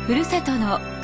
ふるさとの風。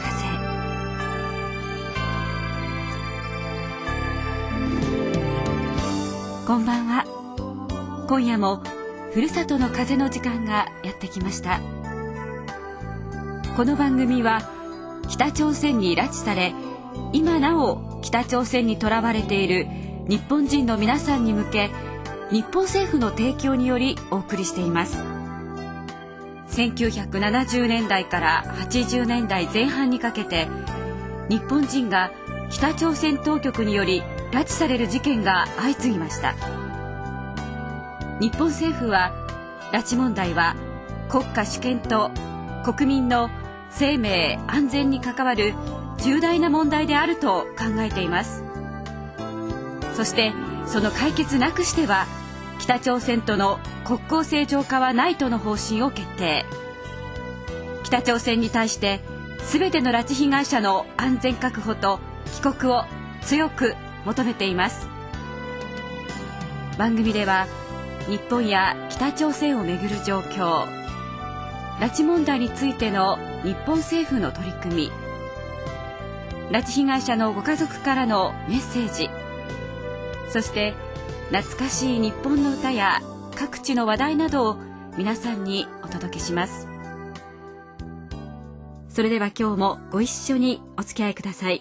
こんばんは。今夜もふるさとの風の時間がやってきました。この番組は北朝鮮に拉致され、今なお北朝鮮にとらわれている日本人の皆さんに向け、日本政府の提供によりお送りしています。1970年代から80年代前半にかけて、日本人が北朝鮮当局により拉致される事件が相次ぎました。日本政府は、拉致問題は国家主権と国民の生命安全に関わる重大な問題であると考えています。そしてその解決なくしては、北朝鮮との国交正常化はないとの方針を決定。北朝鮮に対して全ての拉致被害者の安全確保と帰国を強く求めています。番組では日本や北朝鮮をめぐる状況、拉致問題についての日本政府の取り組み、拉致被害者のご家族からのメッセージ、そして懐かしい日本の歌や各地の話題などを皆さんにお届けします。それでは今日もご一緒にお付き合いください。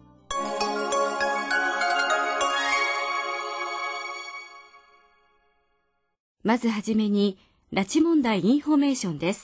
まずはじめに拉致問題インフォメーションです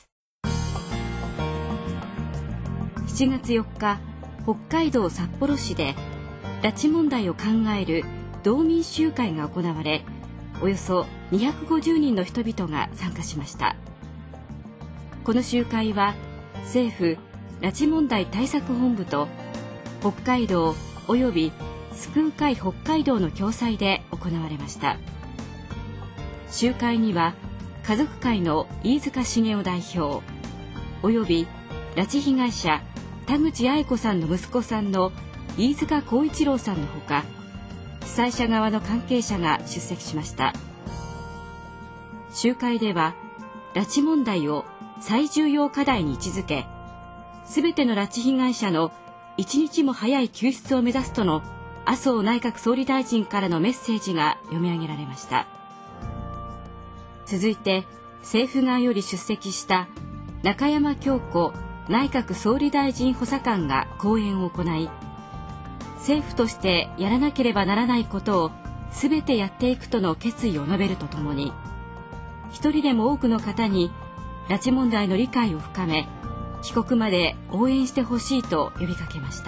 。7月4日、北海道札幌市で拉致問題を考える道民集会が行われ、およそ250人の人々が参加しました。この集会は政府拉致問題対策本部と北海道および救う会北海道の共催で行われました。集会には家族会の飯塚繁雄代表および拉致被害者田口八重子さんの息子さんの飯塚耕一郎さんのほか、被災者側の関係者が出席しました。集会では拉致問題を最重要課題に位置づけ、すべての拉致被害者の一日も早い救出を目指すとの麻生内閣総理大臣からのメッセージが読み上げられました。続いて政府側より出席した中山京子内閣総理大臣補佐官が講演を行い、政府としてやらなければならないことをすべてやっていくとの決意を述べるとともに、一人でも多くの方に拉致問題の理解を深め、帰国まで応援してほしいと呼びかけました。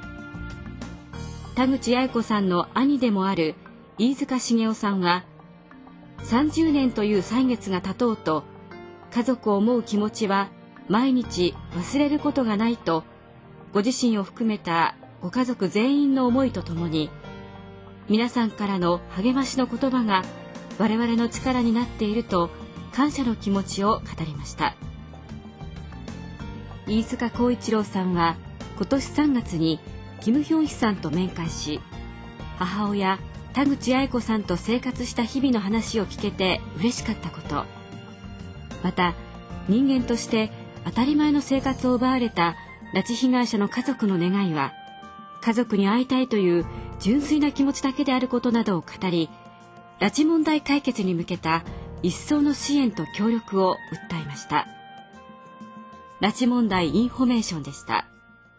田口八重子さんの兄でもある飯塚繁雄さんは、30年という歳月が経とうと家族を思う気持ちは毎日忘れることがないと、ご自身を含めたご家族全員の思いとともに、皆さんからの励ましの言葉が我々の力になっていると感謝の気持ちを語りました。飯塚耕一郎さんは今年3月にキム・ヒョンヒさんと面会し、母親田口八重子さんと生活した日々の話を聞けて嬉しかったこと、また人間として当たり前の生活を奪われた拉致被害者の家族の願いは、家族に会いたいという純粋な気持ちだけであることなどを語り、拉致問題解決に向けた一層の支援と協力を訴えました。拉致問題インフォメーションでした。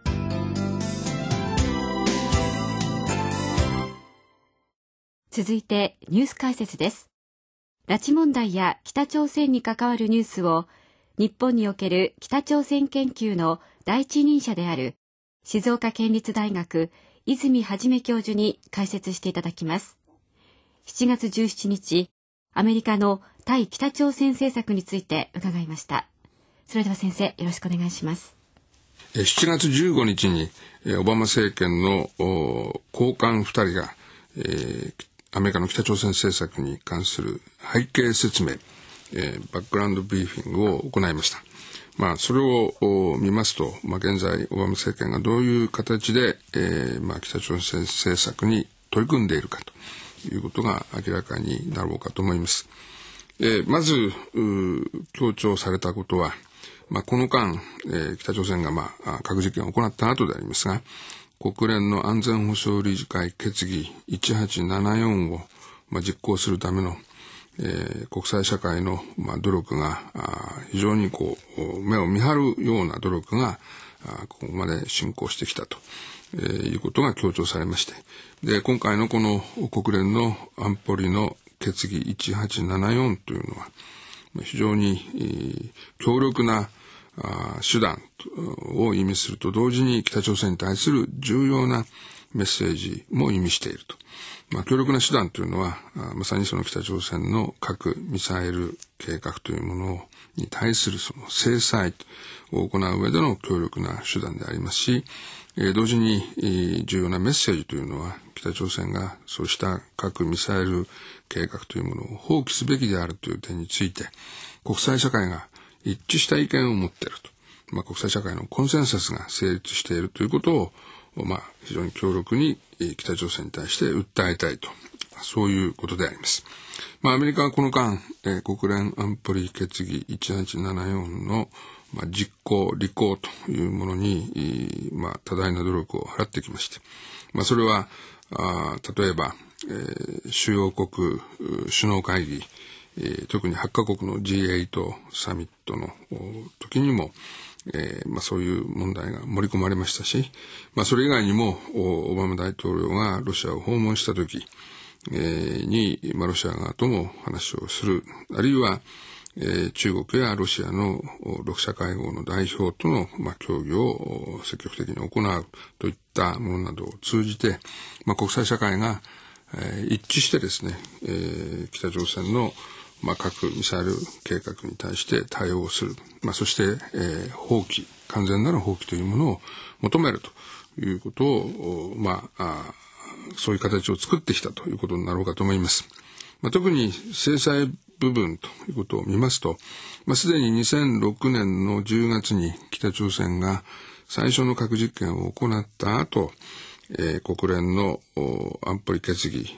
続いてニュース解説です。拉致問題や北朝鮮に関わるニュースを日本における北朝鮮研究の第一人者である静岡県立大学泉元教授に解説していただきます。7月17日、アメリカの対北朝鮮政策について伺いました。それでは先生、よろしくお願いします。 7月15日にオバマ政権の高官2人が、アメリカの北朝鮮政策に関する背景説明、バックグラウンドブリーフィングを行いました。それを見ますと、現在オバマ政権がどういう形で、北朝鮮政策に取り組んでいるかということが明らかになろうかと思います。まず強調されたことは、 この間、北朝鮮が、核実験を行った後でありますが、国連の安全保障理事会決議1874を、実行するための、国際社会の、努力が非常に目を見張るような努力がここまで進行してきたと、いうことが強調されまして、で今回のこの国連の安保理の決議1874というのは非常に強力な手段を意味すると同時に北朝鮮に対する重要なメッセージも意味していると。強力な手段というのはまさにその北朝鮮の核ミサイル計画というものに対するその制裁を行う上での強力な手段でありますし、同時に重要なメッセージというのは北朝鮮がそうした核ミサイル計画というものを放棄すべきであるという点について国際社会が一致した意見を持っていると、国際社会のコンセンサスが成立しているということを、非常に強力に北朝鮮に対して訴えたいと、そういうことであります。アメリカはこの間、国連安保理決議1874の実行履行というものに、多大な努力を払ってきまして、それは例えば、主要国首脳会議、特に8カ国の G8 サミットの時にも、そういう問題が盛り込まれましたし、それ以外にもオバマ大統領がロシアを訪問した時に、ロシア側とも話をする、あるいは、中国やロシアの6者会合の代表との、協議を積極的に行うといったものなどを通じて、国際社会が、一致してですね、北朝鮮の核ミサイル計画に対して対応する、そして、放棄、完全なる放棄というものを求めるということを、そういう形を作ってきたということになろうかと思います。特に制裁部分ということを見ますと、すでに2006年の10月に北朝鮮が最初の核実験を行った後、国連の安保理決議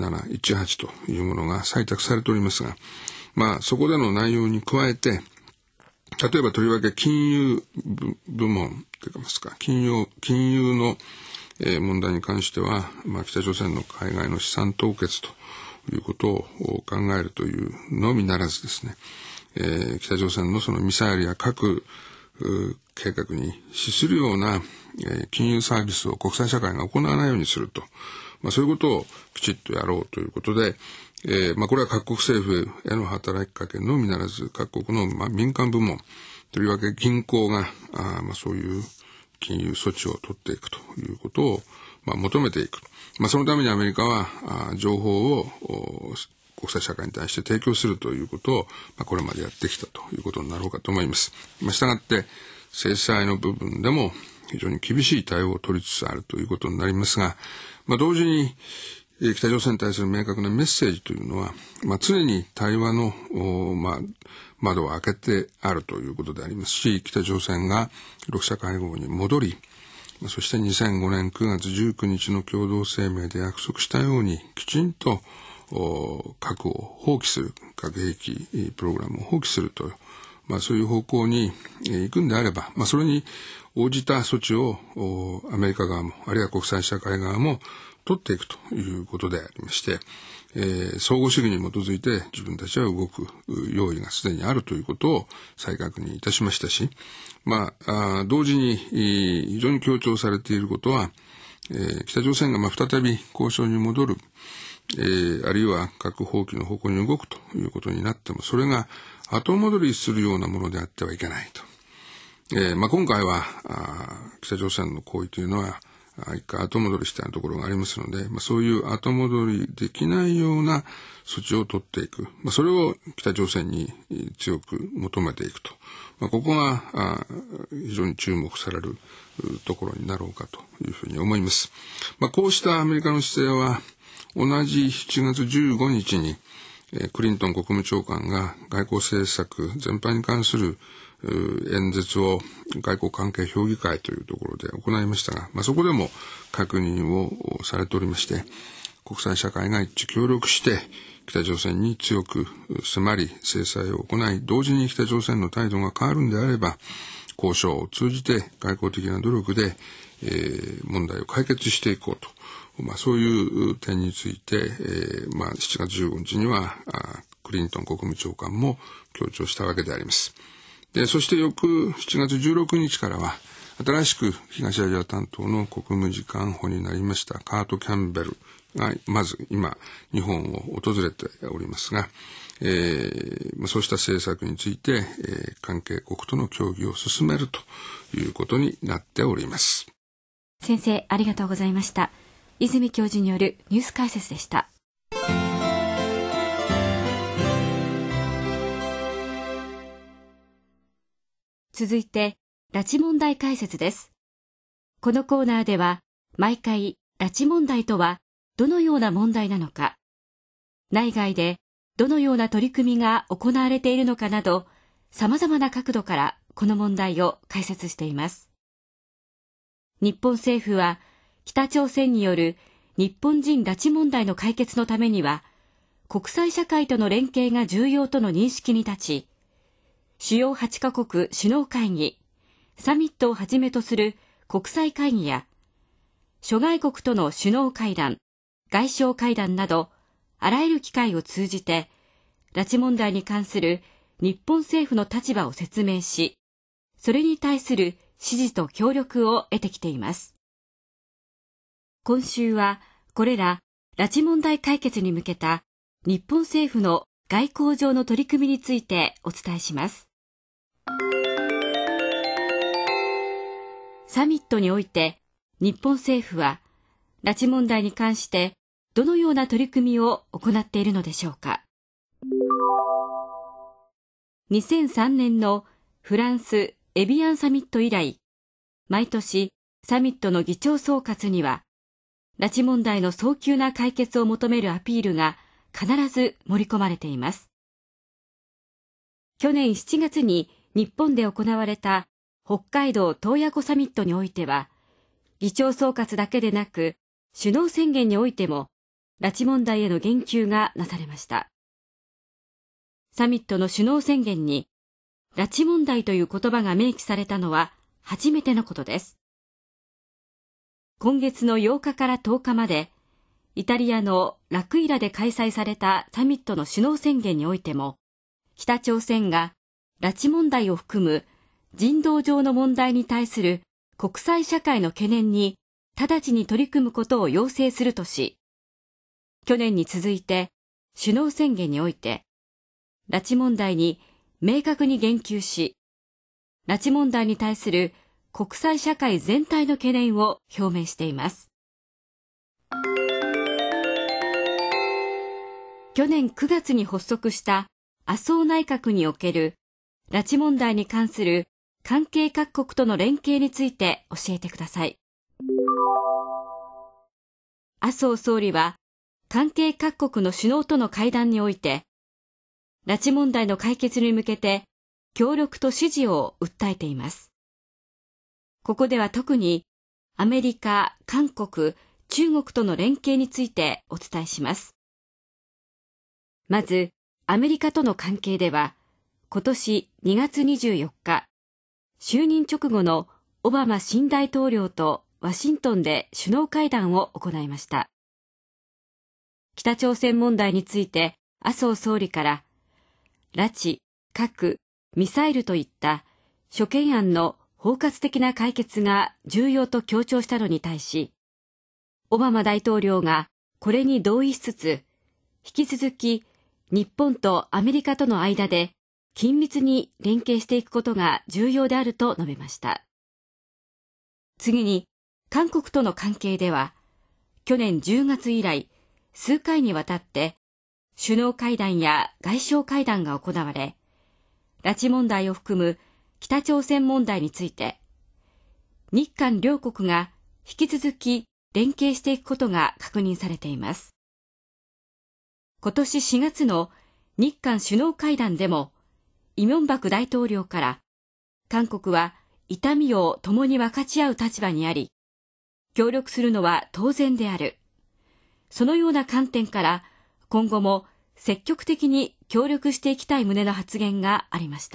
1718というものが採択されておりますが、そこでの内容に加えて、例えばとりわけ金融部門といいますか、金融の問題に関しては、北朝鮮の海外の資産凍結ということを考えるというのみならずですね、北朝鮮のそのミサイルや核計画に資するような金融サービスを国際社会が行わないようにすると、そういうことをきちっとやろうということで、これは各国政府への働きかけのみならず各国の民間部門、とりわけ銀行がそういう金融措置を取っていくということを求めていく。そのためにアメリカは情報を国際社会に対して提供するということをこれまでやってきたということになろうかと思います。したがって制裁の部分でも非常に厳しい対応を取りつつあるということになりますが、同時に北朝鮮に対する明確なメッセージというのは、常に対話の窓を開けてあるということでありますし、北朝鮮が6者会合に戻り、そして2005年9月19日の共同声明で約束したようにきちんと核を放棄する、核兵器プログラムを放棄すると、そういう方向に行くんであれば、それに応じた措置をアメリカ側もあるいは国際社会側も取っていくということでありまして、相互主義に基づいて自分たちは動く用意がすでにあるということを再確認いたしましたし、同時に非常に強調されていることは、北朝鮮が再び交渉に戻る、あるいは核放棄の方向に動くということになっても、それが後戻りするようなものであってはいけないと。今回は北朝鮮の行為というのは一回後戻りしたようなところがありますので、そういう後戻りできないような措置を取っていく、それを北朝鮮に強く求めていくと、ここが非常に注目されるところになろうかというふうに思います。こうしたアメリカの姿勢は同じ7月15日にクリントン国務長官が外交政策全般に関する演説を外交関係評議会というところで行いましたが、そこでも確認をされておりまして、 国際社会が一致協力して北朝鮮に強く迫り制裁を行い、同時に北朝鮮の態度が変わるんであれば交渉を通じて外交的な努力で、問題を解決していこうと、そういう点について、7月15日にはクリントン国務長官も強調したわけであります。で、そして翌7月16日からは新しく東アジア担当の国務次官補になりましたカート・キャンベルがまず今日本を訪れておりますが、そうした政策について、関係国との協議を進めるということになっております。 先生、ありがとうございました。泉教授によるニュース解説でした。続いて拉致問題解説です。このコーナーでは毎回拉致問題とはどのような問題なのか、内外でどのような取り組みが行われているのかなど、様々な角度からこの問題を解説しています。日本政府は北朝鮮による日本人拉致問題の解決のためには国際社会との連携が重要との認識に立ち、主要8カ国首脳会議、サミットをはじめとする国際会議や諸外国との首脳会談、外相会談などあらゆる機会を通じて拉致問題に関する日本政府の立場を説明し、それに対する支持と協力を得てきています。今週はこれら拉致問題解決に向けた日本政府の外交上の取り組みについてお伝えします。サミットにおいて日本政府は拉致問題に関してどのような取り組みを行っているのでしょうか。2003年のフランスエビアンサミット以来、毎年サミットの議長総括には拉致問題の早急な解決を求めるアピールが必ず盛り込まれています。去年7月に日本で行われた北海道洞爺湖サミットにおいては、議長総括だけでなく首脳宣言においても拉致問題への言及がなされました。サミットの首脳宣言に拉致問題という言葉が明記されたのは初めてのことです。今月の8日から10日までイタリアのラクイラで開催されたサミットの首脳宣言においても、北朝鮮が拉致問題を含む人道上の問題に対する国際社会の懸念に直ちに取り組むことを要請するとし、去年に続いて首脳宣言において拉致問題に明確に言及し、拉致問題に対する国際社会全体の懸念を表明しています。去年9月に発足した麻生内閣における拉致問題に関する関係各国との連携について教えてください。麻生総理は関係各国の首脳との会談において、拉致問題の解決に向けて協力と支持を訴えています。ここでは特にアメリカ、韓国、中国との連携についてお伝えします。まず、アメリカとの関係では、今年2月24日、就任直後のオバマ新大統領とワシントンで首脳会談を行いました。北朝鮮問題について麻生総理から、拉致、核、ミサイルといった諸懸案の包括的な解決が重要と強調したのに対し、オバマ大統領がこれに同意しつつ、引き続き日本とアメリカとの間で緊密に連携していくことが重要であると述べました。次に、韓国との関係では、去年10月以来、数回にわたって首脳会談や外相会談が行われ、拉致問題を含む北朝鮮問題について、日韓両国が引き続き連携していくことが確認されています。今年4月の日韓首脳会談でも、イ・ミョンバク大統領から、韓国は痛みを共に分かち合う立場にあり、協力するのは当然である。 そのような観点から今後も積極的に協力していきたい旨の発言がありました。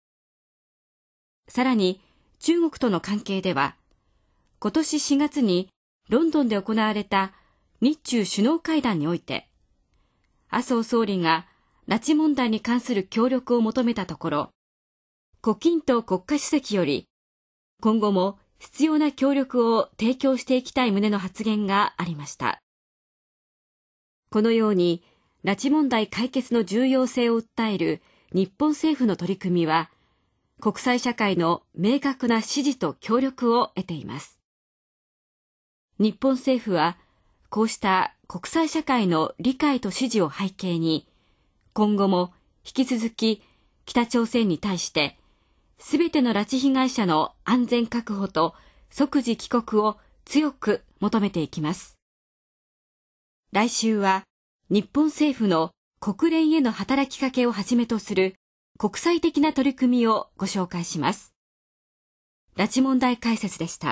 さらに中国との関係では、今年4月にロンドンで行われた日中首脳会談において、麻生総理が拉致問題に関する協力を求めたところ、胡錦涛国家主席より今後も必要な協力を提供していきたい旨の発言がありました。このように拉致問題解決の重要性を訴える日本政府の取り組みは、国際社会の明確な支持と協力を得ています。日本政府はこうした国際社会の理解と支持を背景に、今後も引き続き北朝鮮に対してすべての拉致被害者の安全確保と即時帰国を強く求めていきます。来週は日本政府の国連への働きかけをはじめとする国際的な取り組みをご紹介します。拉致問題解説でした。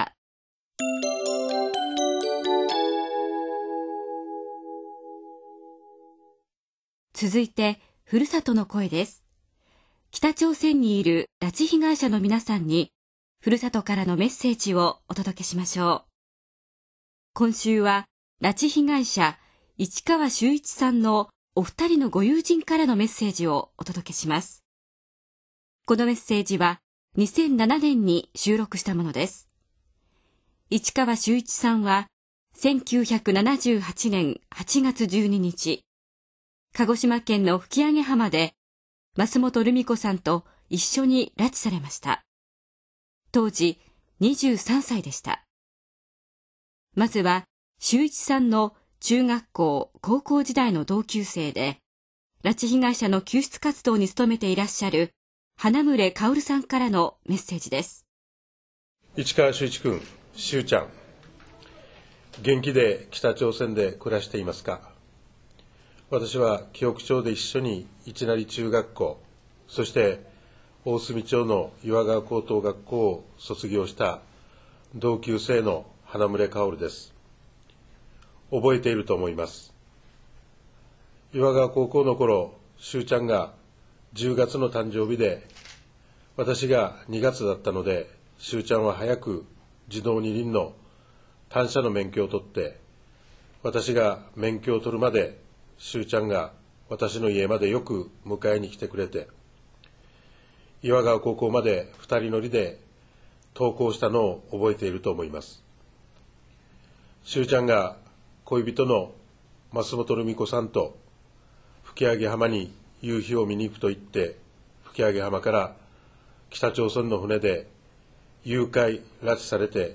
続いて、ふるさとの声です。北朝鮮にいる拉致被害者の皆さんに、ふるさとからのメッセージをお届けしましょう。今週は、拉致被害者、市川修一さんのお二人のご友人からのメッセージをお届けします。このメッセージは、2007年に収録したものです。市川修一さんは、1978年8月12日、鹿児島県の吹上浜で、増本留美子さんと一緒に拉致されました。当時23歳でした。まずは、修一さんの中学校、高校時代の同級生で、拉致被害者の救出活動に努めていらっしゃる花村薫さんからのメッセージです。 市川修一君、修ちゃん、元気で北朝鮮で暮らしていますか？私は紀北町で一緒に市成中学校、そして大隅町の岩川高等学校を卒業した同級生の花村薫です。覚えていると思います。岩川高校の頃、修ちゃんが10月の誕生日で、私が2月だったので、修ちゃんは早く自動二輪の単車の免許を取って、私が免許を取るまで、修ちゃんが私の家までよく迎えに来てくれて、岩川高校まで2人乗りで登校したのを覚えていると思います。修ちゃんが恋人の増本留美子さんと吹上浜に夕日を見に行くと言って、吹上浜から北朝鮮の船で誘拐・拉致されて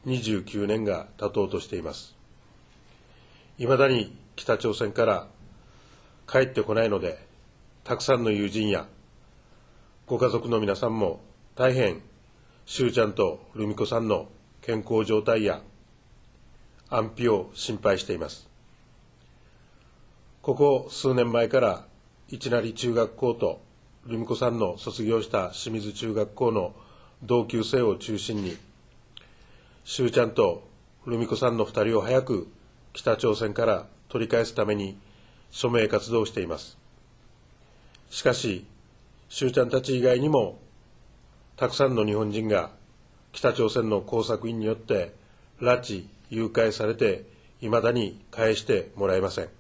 29年が経とうとしています。いまだに北朝鮮から帰ってこないので、たくさんの友人やご家族の皆さんも大変修ちゃんと留美子さんの健康状態や安否を心配しています。ここ数年前から市成中学校と留美子さんの卒業した清水中学校の同級生を中心に、修ちゃんと留美子さんの2人を早く北朝鮮から取り返すために署名活動をしています。しかし、修ちゃんたち以外にも、たくさんの日本人が北朝鮮の工作員によって拉致・誘拐されて、いまだに返してもらえません。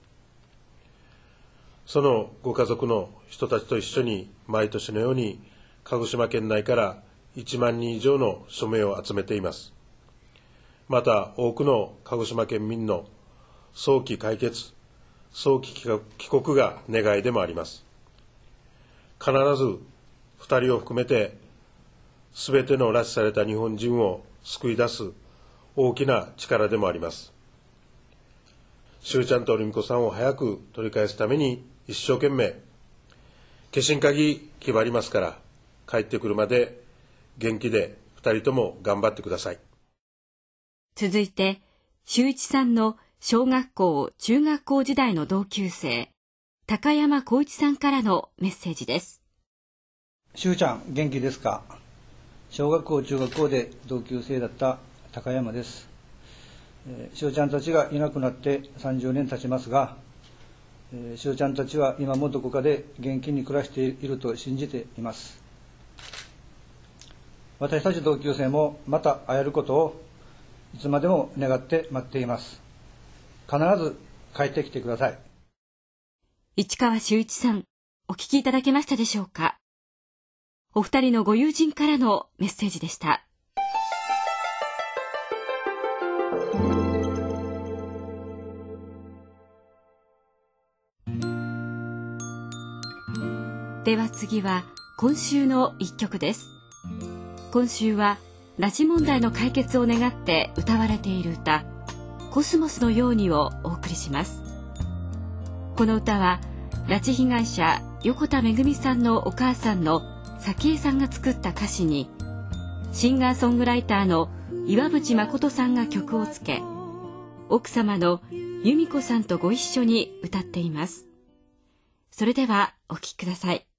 そのご家族の人たちと一緒に毎年のように鹿児島県内から1万人以上の署名を集めています。また多くの鹿児島県民の早期解決、早期帰国が願いでもあります。必ず2人を含めてすべての拉致された日本人を救い出す大きな力でもあります。修ちゃんと留美子さんを早く取り返すために一生懸命消印鍵決まりますから、帰ってくるまで元気で2人とも頑張ってください。 続いて、修一さんの小学校・中学校時代の同級生、高山浩一さんからのメッセージです。 修ちゃん、元気ですか？小学校・中学校で同級生だった高山です。 しゅうちゃんたちがいなくなって30年経ちますが、しゅうちゃんたちは今もどこかで元気に暮らしていると信じています。私たち同級生もまた会えることをいつまでも願って待っています。必ず帰ってきてください。 市川修一さん、お聞きいただけましたでしょうか。お二人のご友人からのメッセージでした。では次は今週の一曲です。今週は拉致問題の解決を願って歌われている歌、コスモスのようにをお送りします。この歌は拉致被害者横田めぐみさんのお母さんの早紀江さんが作った歌詞に、シンガーソングライターの岩渕誠さんが曲をつけ、奥様の由美子さんとご一緒に歌っています。それではお聴きください。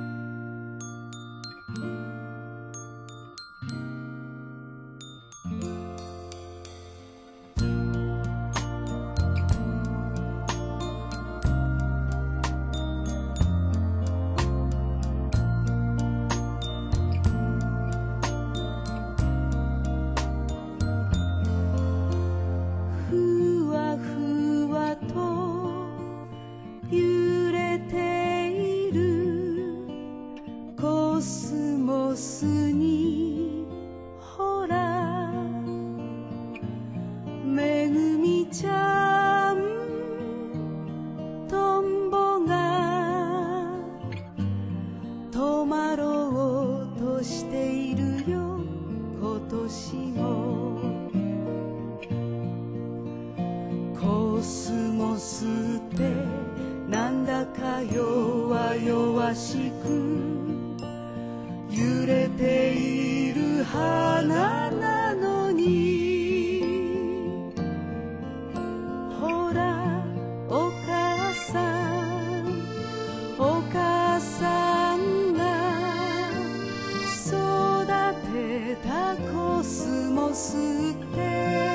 コスモスってなんだか弱々しく揺れている花なのに、ほらお母さんが育てたコスモスって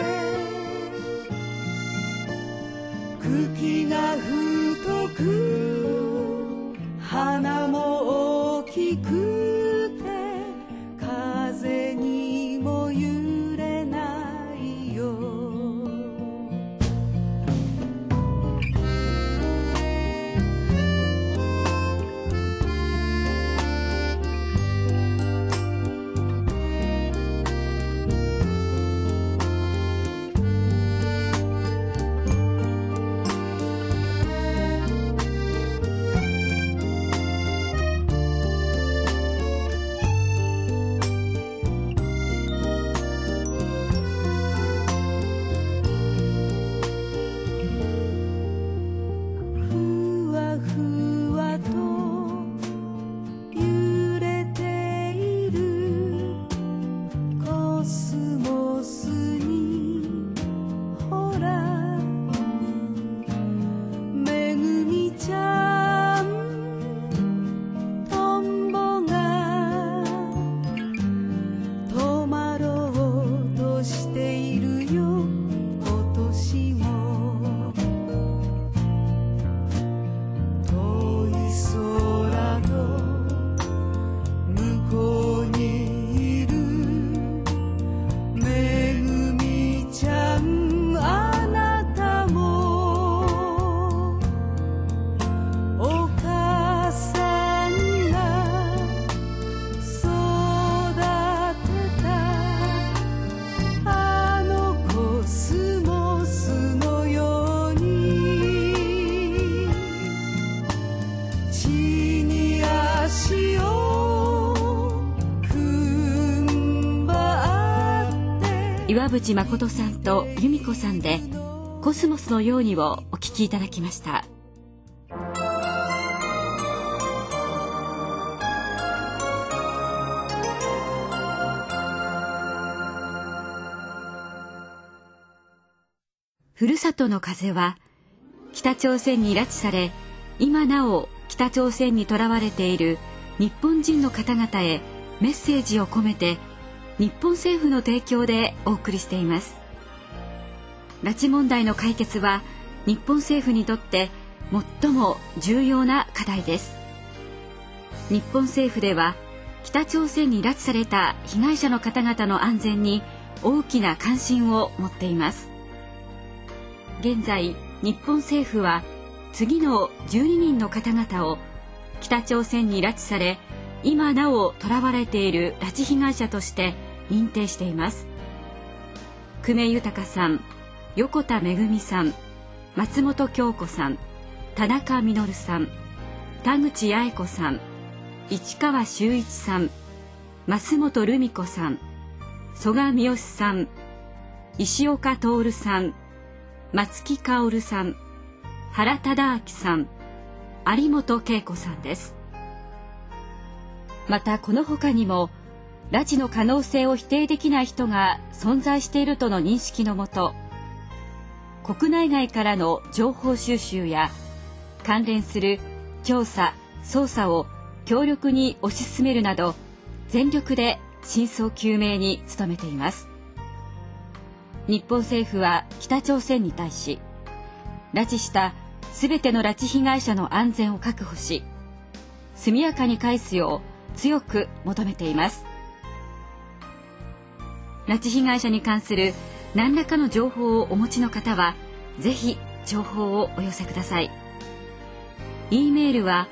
茎が太く花も大きくて風にも揺れないよ。 岩渕誠さんと由美子さんでコスモスのようにをお聴きいただきました。ふるさとの風は北朝鮮に拉致され今なお北朝鮮に囚われている日本人の方々へメッセージを込めて日本政府の提供でお送りしています。 拉致問題の解決は日本政府にとって最も重要な課題です。日本政府では北朝鮮に拉致された被害者の方々の安全に大きな関心を持っています。現在、日本政府は次の12人の方々を北朝鮮に拉致され、今なお囚われている拉致被害者として認定しています。久米豊さん、横田めぐみさん、松本京子さん、田中実さん、田口八重子さん、市川修一さん、増本留美子さん、曽我三好さん、石岡徹さん、松木薫さん、原忠明さん、有本恵子さんです。またこの他にも拉致の可能性を否定できない人が存在しているとの認識のもと、国内外からの情報収集や関連する調査・捜査を強力に推し進めるなど、全力で真相究明に努めています。日本政府は北朝鮮に対し、拉致したすべての拉致被害者の安全を確保し、速やかに返すよう強く求めています。拉致被害者に関する何らかの情報をお持ちの方は、ぜひ情報をお寄せください。e メールは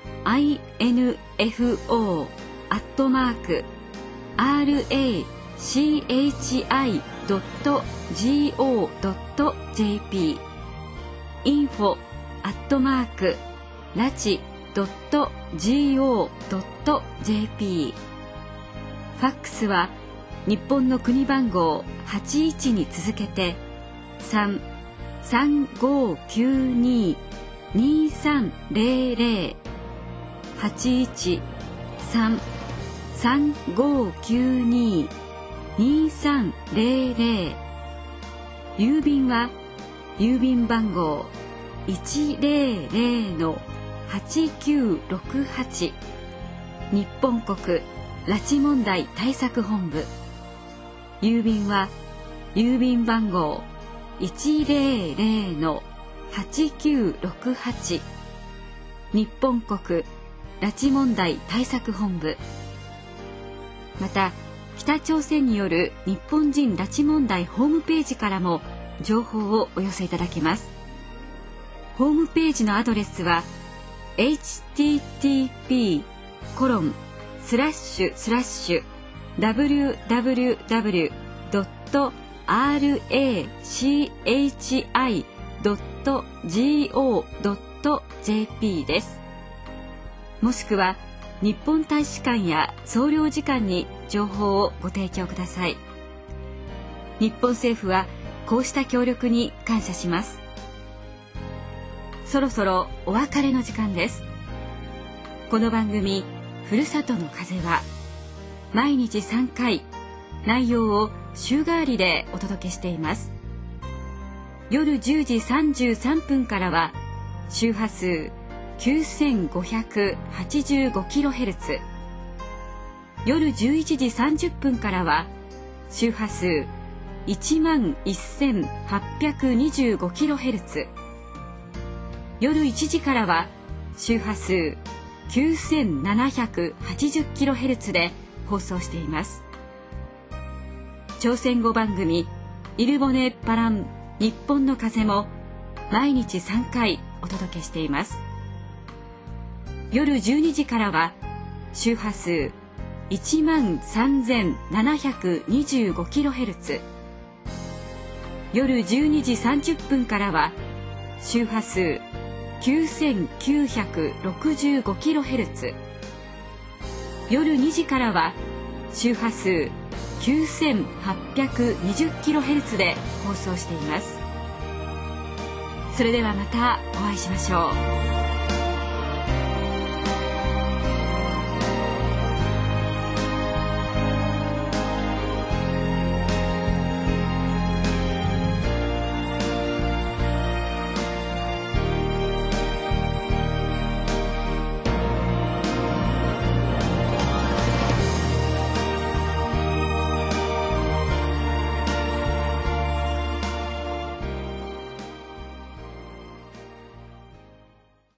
info@rachi.go.jp info@rachi.go.jp ファックスは日本の国番号81に続けて 3-3592-2300 81-3-3592-2300 郵便は郵便番号 100-8968 日本国拉致問題対策本部。郵便は郵便番号 100-8968 日本国拉致問題対策本部。また北朝鮮による日本人拉致問題ホームページからも情報をお寄せいただけます。ホームページのアドレスは http://www.rachi.go.jp です。もしくは日本大使館や総領事館に情報をご提供ください。日本政府はこうした協力に感謝します。そろそろお別れの時間です。この番組ふるさとの風は毎日3回内容を週替わりでお届けしています。夜10時33分からは周波数 9585kHz、 夜11時30分からは周波数 11825kHz、 夜1時からは周波数 9780kHz で放送しています。朝鮮語番組イルボネパラン日本の風も毎日3回お届けしています。夜12時からは周波数 13725kHz、 夜12時30分からは周波数 9965kHz、 夜2時からは周波数 9820kHz で放送しています。それではまたお会いしましょう。